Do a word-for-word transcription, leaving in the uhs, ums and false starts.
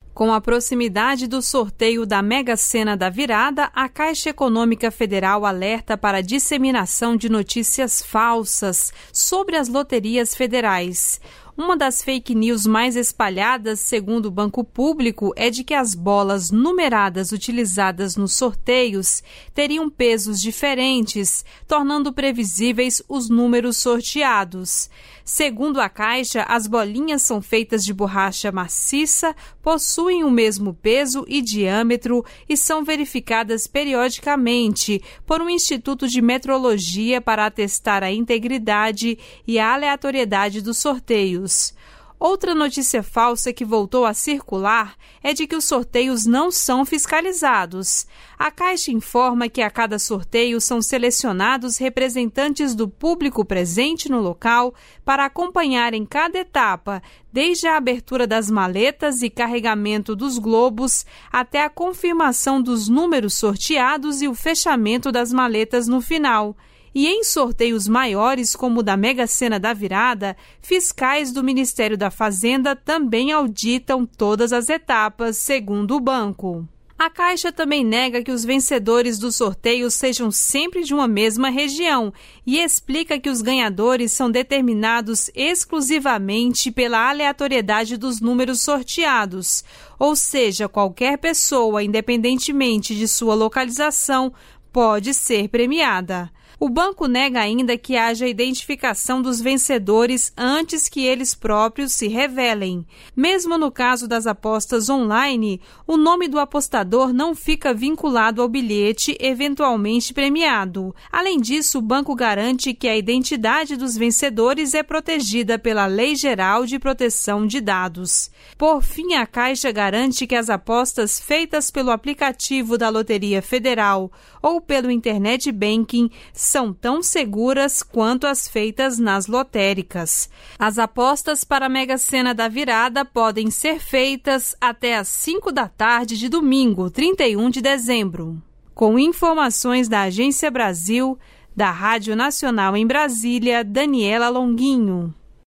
Com a proximidade do sorteio da Mega Sena da Virada, a Caixa Econômica Federal alerta para a disseminação de notícias falsas sobre as loterias federais. Uma das fake news mais espalhadas, segundo o Banco Público, é de que as bolas numeradas utilizadas nos sorteios teriam pesos diferentes, tornando previsíveis os números sorteados. Segundo a Caixa, as bolinhas são feitas de borracha maciça, possuem o mesmo peso e diâmetro e são verificadas periodicamente por um Instituto de Metrologia para atestar a integridade e a aleatoriedade dos sorteios. Outra notícia falsa que voltou a circular é de que os sorteios não são fiscalizados. A Caixa informa que a cada sorteio são selecionados representantes do público presente no local para acompanhar em cada etapa, desde a abertura das maletas e carregamento dos globos até a confirmação dos números sorteados e o fechamento das maletas no final. E em sorteios maiores, como o da Mega Sena da Virada, fiscais do Ministério da Fazenda também auditam todas as etapas, segundo o banco. A Caixa também nega que os vencedores dos sorteios sejam sempre de uma mesma região e explica que os ganhadores são determinados exclusivamente pela aleatoriedade dos números sorteados, ou seja, qualquer pessoa, independentemente de sua localização, pode ser premiada. O banco nega ainda que haja identificação dos vencedores antes que eles próprios se revelem. Mesmo no caso das apostas online, o nome do apostador não fica vinculado ao bilhete eventualmente premiado. Além disso, o banco garante que a identidade dos vencedores é protegida pela Lei Geral de Proteção de Dados. Por fim, a Caixa garante que as apostas feitas pelo aplicativo da Loteria Federal ou pelo Internet Banking são tão seguras quanto as feitas nas lotéricas. As apostas para a Mega Sena da Virada podem ser feitas até às cinco da tarde de domingo, trinta e um de dezembro. Com informações da Agência Brasil, da Rádio Nacional em Brasília, Daniela Longuinho.